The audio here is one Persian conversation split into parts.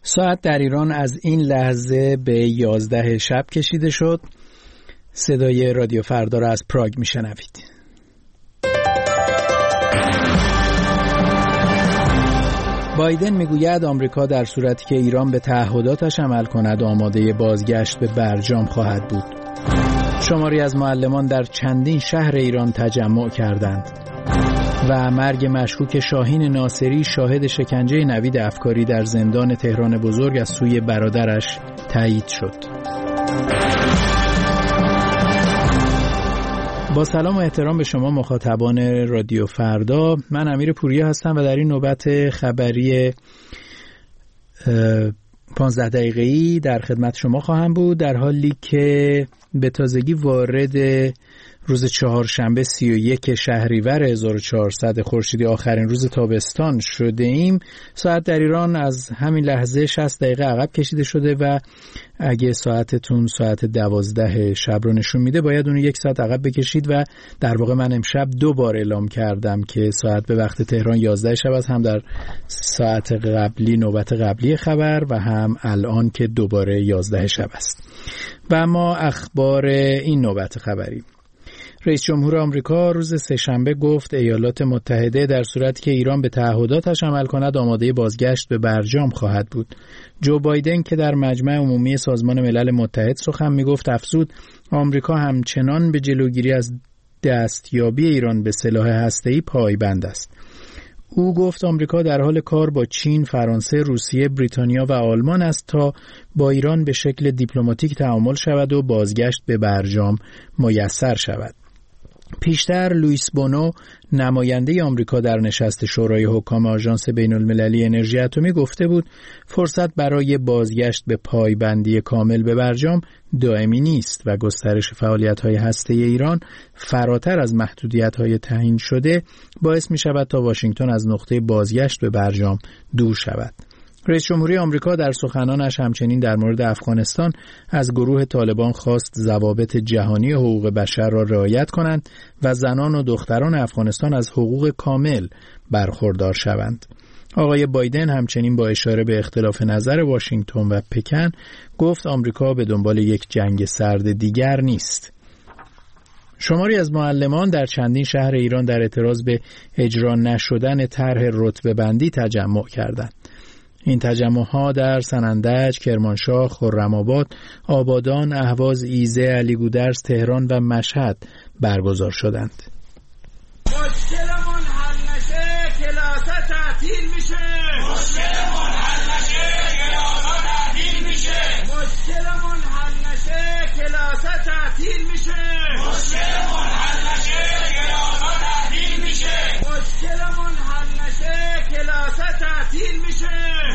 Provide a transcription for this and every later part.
ساعت در ایران از این لحظه به 11 شب کشیده شد. صدای رادیو فردا را از پراگ میشنوید. بایدن میگوید آمریکا در صورتی که ایران به تعهداتش عمل کند آماده بازگشت به برجام خواهد بود. شماری از معلمان در چندین شهر ایران تجمع کردند و مرگ مشکوک شاهین ناصری شاهد شکنجه نوید افکاری در زندان تهران بزرگ از سوی برادرش تایید شد. با سلام و احترام به شما مخاطبان رادیو فردا، من امیر پوریا هستم و در این نوبت خبری 15 دقیقه‌ای در خدمت شما خواهم بود، در حالی که به تازگی وارد روز چهارشنبه 31 شهریور 1400 خورشیدی آخرین روز تابستان شده ایم. ساعت در ایران از همین لحظه 60 دقیقه عقب کشیده شده و اگه ساعتتون ساعت 12 شب رو نشون میده باید اون یک ساعت عقب بکشید و در واقع من امشب 2 بار اعلام کردم که ساعت به وقت تهران 11 شب است، هم در ساعت قبلی نوبت قبلی خبر و هم الان که دوباره 11 شب است. و اما اخبار این نوبت خبری: رئیس جمهور آمریکا روز سه‌شنبه گفت ایالات متحده در صورتی که ایران به تعهداتش عمل کند آماده بازگشت به برجام خواهد بود. جو بایدن که در مجمع عمومی سازمان ملل متحد سخن میگفت افزود آمریکا همچنان به جلوگیری از دستیابی ایران به سلاح هسته‌ای پایبند است. او گفت آمریکا در حال کار با چین، فرانسه، روسیه، بریتانیا و آلمان است تا با ایران به شکل دیپلماتیک تعامل شود و بازگشت به برجام میسر شود. پیشتر لوئیس بونو نماینده آمریکا در نشست شورای حکام آژانس بین‌المللی انرژی اتمی گفته بود فرصت برای بازگشت به پایبندی کامل به برجام دائمی نیست و گسترش فعالیت‌های هسته‌ای ایران فراتر از محدودیت‌های تعیین شده باعث می‌شود تا واشنگتن از نقطه بازگشت به برجام دور شود. رئیس جمهوری آمریکا در سخنانش همچنین در مورد افغانستان از گروه طالبان خواست ضوابط جهانی حقوق بشر را رعایت کنند و زنان و دختران افغانستان از حقوق کامل برخوردار شوند. آقای بایدن همچنین با اشاره به اختلاف نظر واشنگتن و پکن گفت آمریکا به دنبال یک جنگ سرد دیگر نیست. شماری از معلمان در چندین شهر ایران در اعتراض به اجرا نشدن طرح رتبه‌بندی تجمع کردند. این تجمع‌ها در سنندج، کرمانشاه، خرم‌آباد، آبادان، اهواز، ایزه، علیگودرز، تهران و مشهد برگزار شدند. مشکلمون حل نشه کلاسا تعطیل میشه. مشکلمون حل نشه کلاسا تعطیل میشه. مشکلمون حل نشه کلاسا تعطیل میشه. مشکلمون حل نشه کلاسا تعطیل میشه. مشکلمون حل نشه کلاسا تعطیل میشه.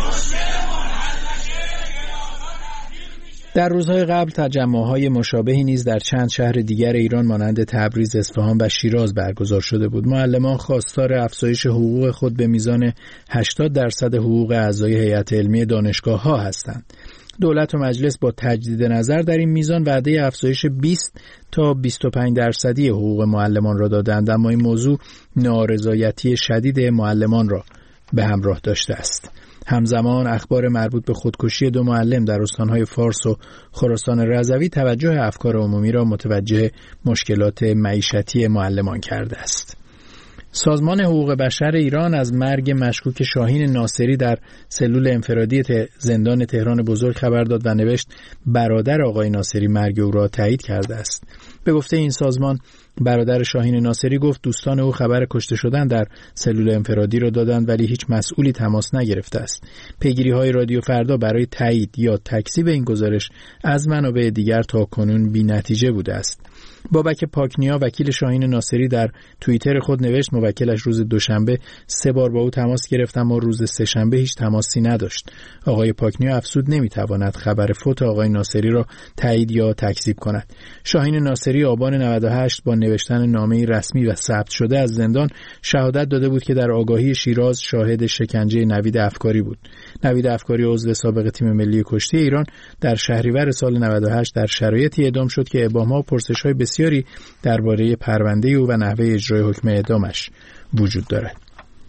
در روزهای قبل تجمع‌های مشابهی نیز در چند شهر دیگر ایران مانند تبریز، اصفهان و شیراز برگزار شده بود. معلمان خواستار افزایش حقوق خود به میزان 80% حقوق اعضای هیئت علمی دانشگاه‌ها هستند. دولت و مجلس با تجدید نظر در این میزان وعده افزایش 20 تا 25% حقوق معلمان را دادند، اما این موضوع نارضایتی شدید معلمان را به همراه داشته است. همزمان اخبار مربوط به خودکشی 2 معلم در استانهای فارس و خراسان رضوی توجه افکار عمومی را متوجه مشکلات معیشتی معلمان کرده است. سازمان حقوق بشر ایران از مرگ مشکوک شاهین ناصری در سلول انفرادی زندان تهران بزرگ خبر داد و نوشت برادر آقای ناصری مرگ او را تایید کرده است. به گفته این سازمان برادر شاهین ناصری گفت دوستان او خبر کشته شدن در سلول انفرادی را دادند ولی هیچ مسئولی تماس نگرفته است. پیگیری‌های رادیو فردا برای تایید یا تکذیب این گزارش از منابع دیگر تا کنون بی‌نتیجه بوده است. بابک پاکنیا وکیل شاهین ناصری در توییتر خود نوشت موکلش روز دوشنبه 3 بار با او تماس گرفت اما روز سه‌شنبه هیچ تماسی نداشت. آقای پاکنیا افزود نمیتواند خبر فوت آقای ناصری را تایید یا تکذیب کند. شاهین ناصری آبان 98 با نوشتن نامه‌ای رسمی و ثبت شده از زندان شهادت داده بود که در آگاهی شیراز شاهد شکنجه نوید افکاری بود. نوید افکاری عضو سابق تیم ملی کشتی ایران در شهریور سال 98 در شرایطی اعدام شد که ابهام‌ها و پرسش‌های بسیاری درباره پرونده او و نحوه اجرای حکم اعدامش وجود دارد.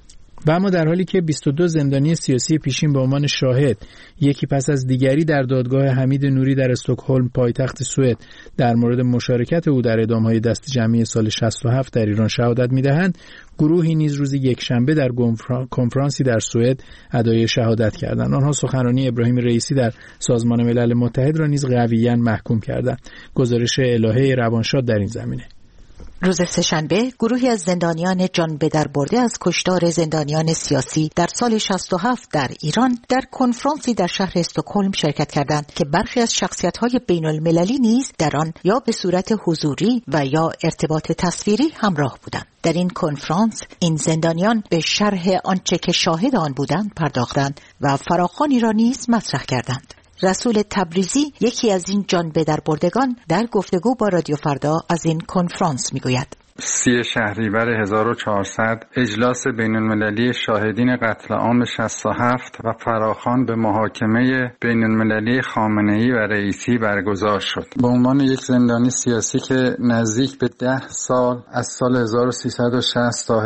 و اما در حالی که 22 زندانی سیاسی پیشین به عنوان شاهد یکی پس از دیگری در دادگاه حمید نوری در استکهلم پایتخت سوئد در مورد مشارکت او در اعدام‌های دست جمعی سال 67 در ایران شهادت می‌دهند، گروهی نیز روز یکشنبه در کنفرانسی در سوئد ادعای شهادت کردند. آنها سخنرانی ابراهیم رئیسی در سازمان ملل متحد را نیز قویاً محکوم کردند. گزارش الهه روانشاد در این زمینه. روز سه‌شنبه گروهی از زندانیان جان به در برده از کشتار زندانیان سیاسی در سال 67 در ایران در کنفرانسی در شهر استکهلم شرکت کردند که برخی از شخصیت‌های بین‌المللی نیز در آن یا به صورت حضوری و یا ارتباط تصویری همراه بودند. در این کنفرانس این زندانیان به شرح آنچه که شاهد آن بودند پرداختند و فراخوانی را نیز مطرح کردند. رسول تبریزی، یکی از این جان به در بردگان، در گفتگو با رادیو فردا از این کنفرانس میگوید: 30 شهریور 1400 اجلاس بین‌المللی شاهدین قتل عام 67 و فراخوان به محاکمه بین‌المللی خامنه‌ای و رئیسی برگزار شد. به عنوان یک زندانی سیاسی که نزدیک به 10 سال از سال 1360 تا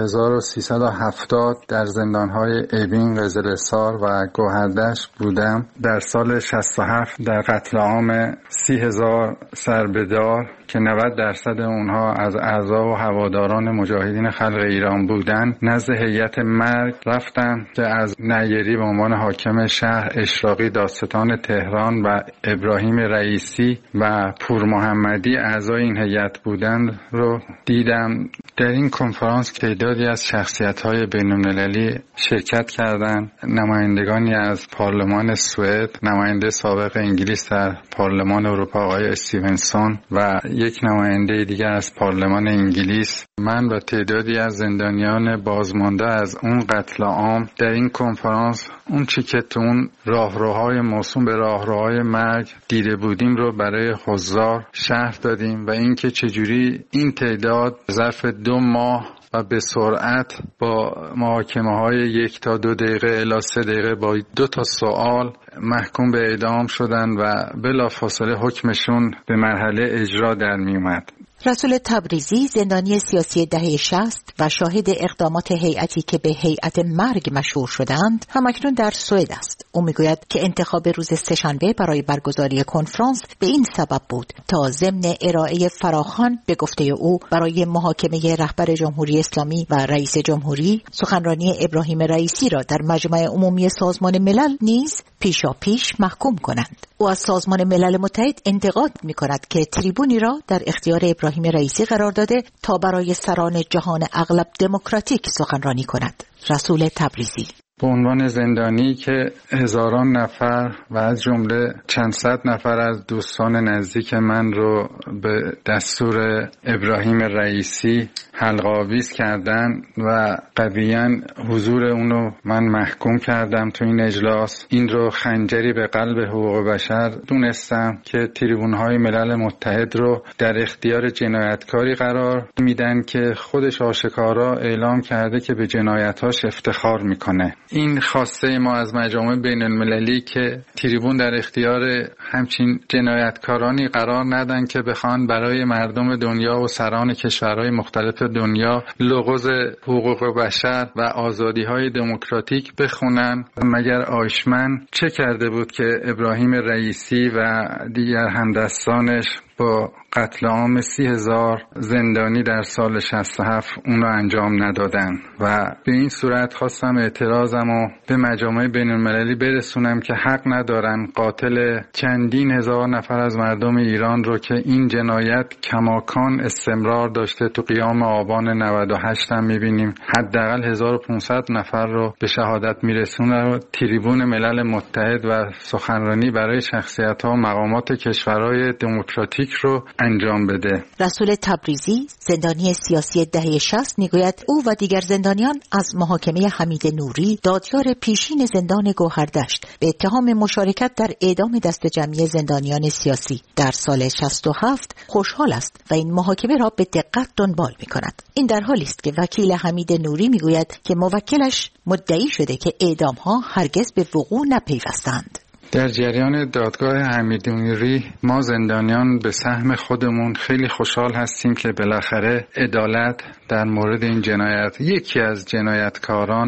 1370 در زندان‌های اوین، قزل‌حصار و گوهردشت بودم، در سال 67 در قتل عام 30,000 سربدار که 90% اونها از اعضا و هواداران مجاهدین خلق ایران بودند، نزد هیئت مرگ رفتم که از نیری به عنوان حاکم شهر، اشراقی دادستان تهران و ابراهیم رئیسی و پور محمدی اعضای این هیئت بودند رو دیدم. در این کنفرانس تعدادی از شخصیت‌های بین‌المللی شرکت کردند. نمایندگانی از پارلمان سوئد، نماینده سابق انگلیس در پارلمان اروپا آقای استیونسون و یک نماینده دیگر از پارلمان انگلیس، من و تعدادی از زندانیان بازمانده از اون قتل عام در این کنفرانس اون چی که تو اون راهروهای موسوم به راهروهای مرگ دیده بودیم رو برای حضار شرح دادیم و اینکه چجوری این تعداد ظرف 2 ماه و به سرعت با محاکمه‌های 1 تا 2 دقیقه الی 3 دقیقه با 2 تا سوال محکوم به اعدام شدن و بلافاصله حکمشون به مرحله اجرا در می اومد. رسول تبریزی، زندانی سیاسی دهه 60 و شاهد اقدامات هیئتی که به هیئت مرگ مشهور شدند، همکنون در سوئد است. او میگوید که انتخاب روز سه‌شنبه برای برگزاری کنفرانس به این سبب بود تا ضمن ارائه فراخوان به گفته او برای محاکمه رهبر جمهوری اسلامی و رئیس جمهوری، سخنرانی ابراهیم رئیسی را در مجمع عمومی سازمان ملل نیز پیشاپیش محکوم کنند. او از سازمان ملل متحد انتقاد می‌کند که تریبونی را در اختیار ابراهیم رئیسی قرار داده تا برای سران جهان اغلب دموکراتیک سخنرانی کند. رسول تبریزی: به عنوان زندانی که هزاران نفر و از جمله چند صد نفر از دوستان نزدیک من رو به دستور ابراهیم رئیسی حلقه آویز کردن و قویاً حضور اونو من محکوم کردم تو این اجلاس، این رو خنجری به قلب حقوق بشر دونستم که تریبون‌های ملل متحد رو در اختیار جنایتکاری قرار میدن که خودش آشکارا اعلام کرده که به جنایتاش افتخار میکنه. این خواسته ما از مجامع بین المللی که تریبون در اختیار همچین جنایتکارانی قرار ندن که بخوان برای مردم دنیا و سران کشورهای مختلف دنیا لغز حقوق بشر و آزادی‌های دموکراتیک بخونن. مگر آیشمن چه کرده بود که ابراهیم رئیسی و دیگر همدستانش با قتل عام 30,000 زندانی در سال 67 اون رو انجام ندادن؟ و به این صورت خواستم اعتراضمو به مجامع بین المللی برسونم که حق ندارن قاتل چندین هزار نفر از مردم ایران رو که این جنایت کماکان استمرار داشته، تو قیام آبان 98 هم میبینیم حداقل 1500 نفر رو به شهادت میرسونه و تریبون ملل متحد و سخنرانی برای شخصیت‌ها و مقامات کشورهای دموکراتیک رو انجام بده. رسول تبریزی، زندانی سیاسی دهه 60، میگوید او و دیگر زندانیان از محاکمه حمید نوری، دادیار پیشین زندان گوهردشت، به اتهام مشارکت در اعدام دست جمعی زندانیان سیاسی در سال 67 خوشحال است و این محاکمه را به دقت دنبال می‌کند. این در حالی است که وکیل حمید نوری میگوید که موکلش مدعی شده که اعدام‌ها هرگز به وقوع نپیوستند. در جریان دادگاه حمید نوری ما زندانیان به سهم خودمون خیلی خوشحال هستیم که بالاخره عدالت در مورد این جنایت، یکی از جنایتکاران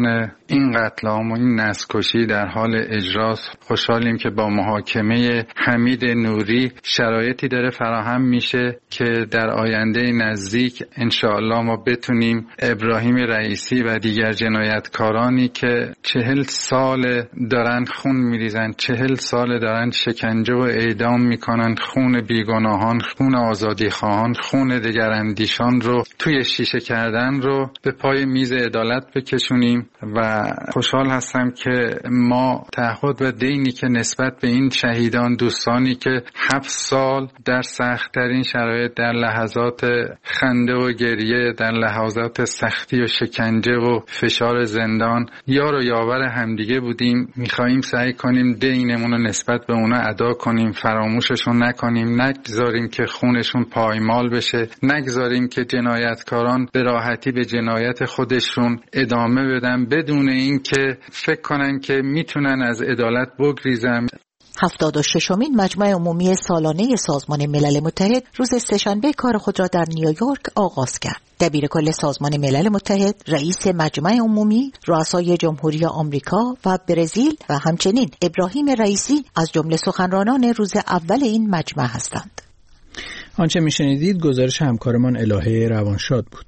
این قتل عام و این نسل‌کشی در حال اجراست. خوشحالیم که با محاکمه حمید نوری شرایطی داره فراهم میشه که در آینده نزدیک انشاءالله ما بتونیم ابراهیم رئیسی و دیگر جنایتکارانی که 40 سال دارن خون میریزن، 40 سال دارن شکنجه و اعدام میکنن، خون بیگناهان، خون آزادی خواهان، خون دگراندیشان رو توی شیشه کردن رو به پای میز عدالت بکشونیم و خوشحال هستم که ما تعهد و دینی که نسبت به این شهیدان، دوستانی که 7 سال در سخت‌ترین شرایط، در لحظات خنده و گریه، در لحظات سختی و شکنجه و فشار زندان یار و یاور همدیگه بودیم، میخواییم سعی کنیم دینمون رو نسبت به اونا ادا کنیم، فراموششون نکنیم، نگذاریم که خونشون پایمال بشه، نگذاریم که جنایتکاران به راحتی به جنایت خودشون ادامه بدن بدون این که فکر کنن که میتونن از عدالت بگریزن. 76مین مجمع عمومی سالانه سازمان ملل متحد روز سه‌شنبه کار خود را در نیویورک آغاز کرد. دبیر کل سازمان ملل متحد، رئیس مجمع عمومی، رؤسای جمهوری آمریکا و برزیل و همچنین ابراهیم رئیسی از جمله سخنرانان روز اول این مجمع هستند. آنچه میشنیدید گزارش همکارمان الهه روانشاد بود.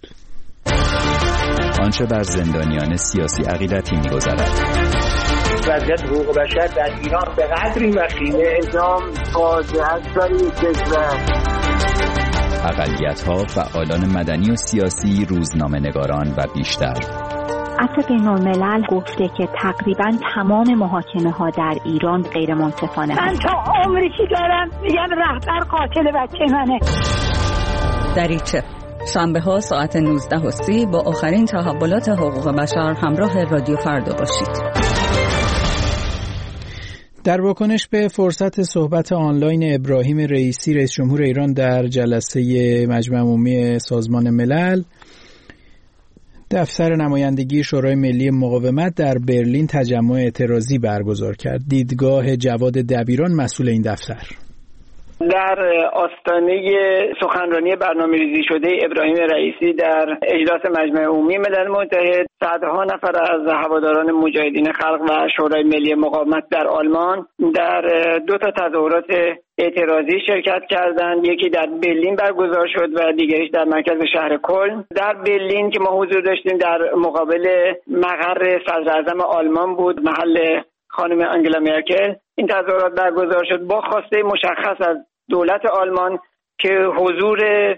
آنچه بر زندانیان سیاسی عقیدتی می‌گذرد. وضعیت حقوق بشر در ایران به قدری وخیمه، اعدام فاجعه برای کشور. اقلیت‌ها، فعالان مدنی و سیاسی، روزنامه‌نگاران و بیشتر. عفو بین‌الملل گفته که تقریباً تمام محاکمه‌ها در ایران غیر منصفانه من تا عمری که دارم میگم رهبر قاتل بچه منه. دریچه شنبه‌ها ساعت 19:30 با آخرین تحولات حقوق بشر همراه رادیو فردا باشید. در واکنش به فرصت صحبت آنلاین ابراهیم رئیسی رئیس جمهور ایران در جلسه مجمع عمومی سازمان ملل، دفتر نمایندگی شورای ملی مقاومت در برلین تجمع اعتراضی برگزار کرد. دیدگاه جواد دبیران مسئول این دفتر: در آستانه سخنرانی برنامه‌ریزی شده ابراهیم رئیسی در اجلاس مجمع عمومی ملل متحد، صدها نفر از هواداران مجاهدین خلق و شورای ملی مقاومت در آلمان در 2 تظاهرات اعتراضی شرکت کردند. یکی در برلین برگزار شد و دیگریش در مرکز شهر کلن. در برلین که ما حضور داشتیم در مقابل مقر صدراعظم آلمان بود، محل خانم آنگلا مرکل. این تظاهرات برگزار شد با خواسته مشخص از دولت آلمان که حضور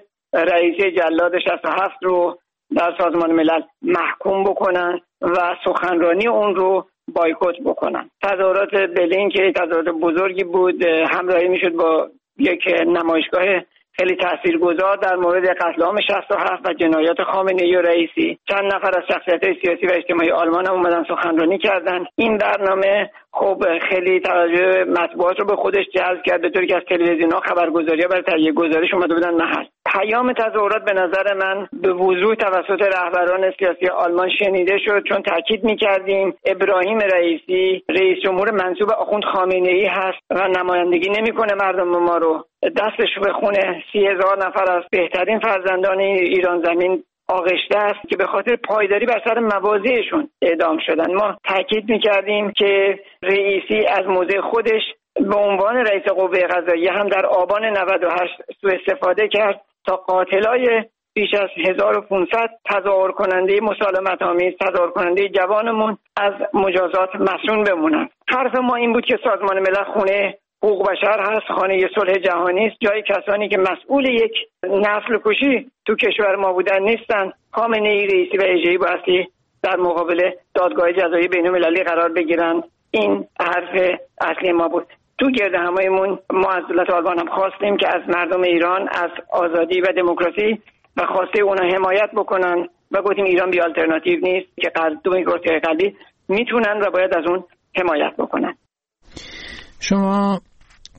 رئیس جلاد 67 رو در سازمان ملل محکوم بکنن و سخنرانی اون رو بایکوت بکنن. تظاهرات برلین که تظاهرات بزرگی بود، همراهی میشد با یک نمایشگاه خیلی تاثیرگذار در مورد قتل عام 67 و جنایات خامنه‌ای و رئیسی. چند نفر از شخصیت‌های سیاسی و اجتماعی آلمان هم اومدن سخنرانی کردند. این برنامه خب خیلی توجه مطبوعات رو به خودش جلب کرد، به طوری که از تلویزیون‌ها خبرگزاری‌ها برای تهیه گزارش اومده بودن محل. پیام تظاهرات به نظر من به وضوح توسط رهبران سیاسی آلمان شنیده شد، چون تاکید می‌کردیم ابراهیم رئیسی رئیس جمهور منصوب آخوند خامنه‌ای هست و نمایندگی نمی‌کنه مردم ما رو. دستش به خون 30,000 نفر از بهترین فرزندان ایران زمین آغشته است که به خاطر پایداری بر سر مواضعشون اعدام شدن. ما تاکید می‌کردیم که رئیسی از موضع خودش به عنوان رئیس قوه قضاییه هم در آبان 98 سوء استفاده کرد تا قاتلای بیش از 1500 تظاهر کننده مسالمت‌آمیز، تظاهر کننده جوانمون از مجازات مسئول بمونن. حرف ما این بود که سازمان ملل خونه حقوق بشر هست، خانه صلح جهانی است، جای کسانی که مسئول یک نسل کشی تو کشور ما بودن نیستن. خامنه‌ای، رئیسی و اژه‌ای بایستی در مقابل دادگاه جزایی بین‌المللی قرار بگیرن. این حرف اصلی ما بود. تو گردهماییمون ما از دولت آلمان هم خواستیم که از مردم ایران از آزادی و دموکراسی و خواسته اونا حمایت بکنن و گفتیم ایران بی آلترناتیو نیست که دموکراسی قلبی میتونن و باید از اون حمایت بکنن. شما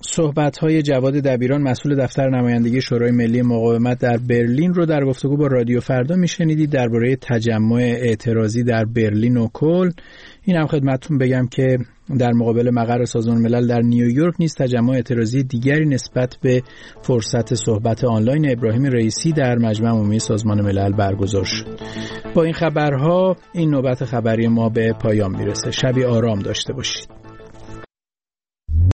صحبت‌های جواد دبیران مسئول دفتر نمایندگی شورای ملی مقاومت در برلین رو در گفتگو با رادیو فردا میشنیدید درباره تجمع اعتراضی در برلین و کلن. این هم خدمتتون بگم که در مقابل مقر سازمان ملل در نیویورک نیز تجمع اعتراضی دیگری نسبت به فرصت صحبت آنلاین ابراهیم رئیسی در مجمع عمومی سازمان ملل برگزار شد. با این خبرها این نوبت خبری ما به پایان میرسه. شبی آرام داشته باشید.